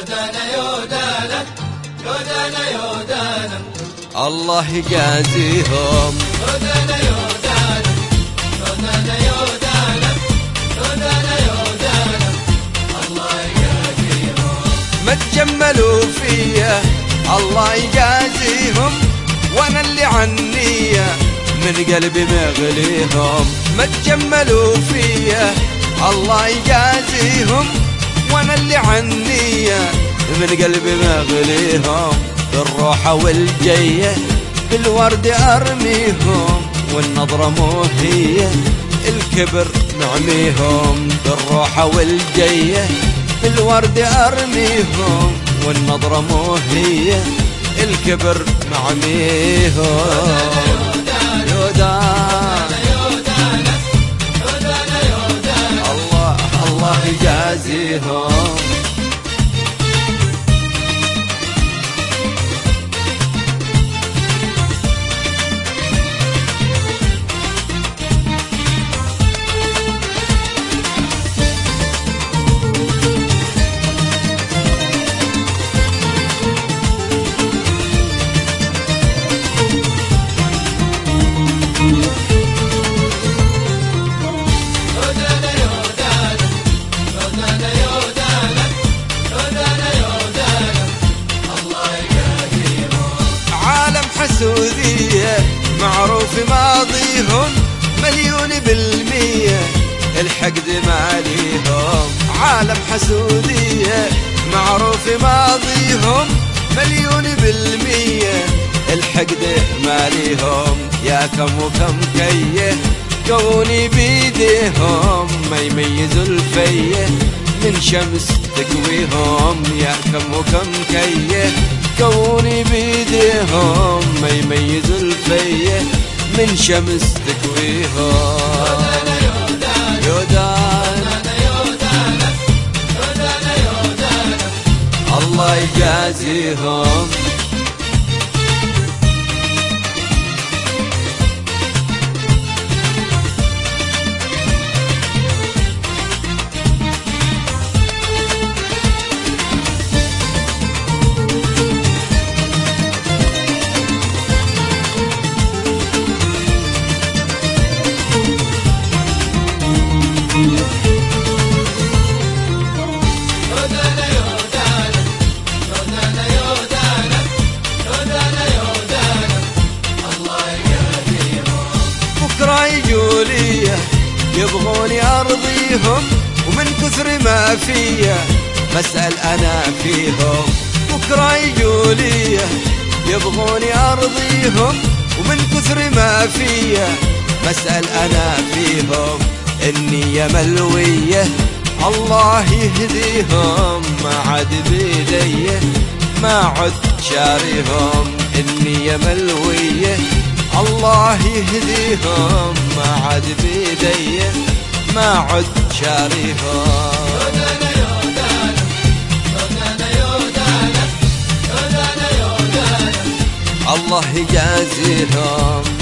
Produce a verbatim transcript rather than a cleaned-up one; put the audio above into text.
يودانا يودانا يودانا يودانا الله يجازيهم. يودانا يودانا يودانا يودانا يودانا يودانا الله يجازيهم. ما تجملوا فيا الله يجازيهم، وانا اللي عنية من قلبي مغليهم. ما تجملوا فيا الله يجازيهم، وانا اللي عنية من قلبي مغليهم. بالروحة والجية بالورد ارميهم، والنظرة مو هي الكبر معميهم. بالروحة والجية بالورد ارميهم، والنظرة مو هي الكبر معميهم. يودانا يودانا يودانا يودانا الله الله يجازيهم. حسودية معروف ماضيهم، مليون بالمية الحقد ماليهم. عالم حسودية معروف ماضيهم، مليون بالمية الحقد ماليهم. يا كم وكم كيه كوني بيديهم، ما يميزوا الفيه من شمس تكويهم. يا كم وكم كيه كوني بيديهم، ما يميزوا الفيه من شمس تكويهم. يودانا يودانا يودانا يودانا يودانا الله يجازيهم. يجوليه يبغوني ارضيهم، ومن كثر ما فيا مسأل انا فيهم. بكره يجوليه يبغوني ارضيهم، ومن كثر ما فيا مسأل انا فيهم. النية ملوية الله يهديهم، ما عاد بيدي ما عد شاريهم. النية ملوية الله يهديهم، ما عاد بيدي ما عد شاريهم. يودانا يودانا يودانا يودانا يودانا يودانا الله يجازيهم.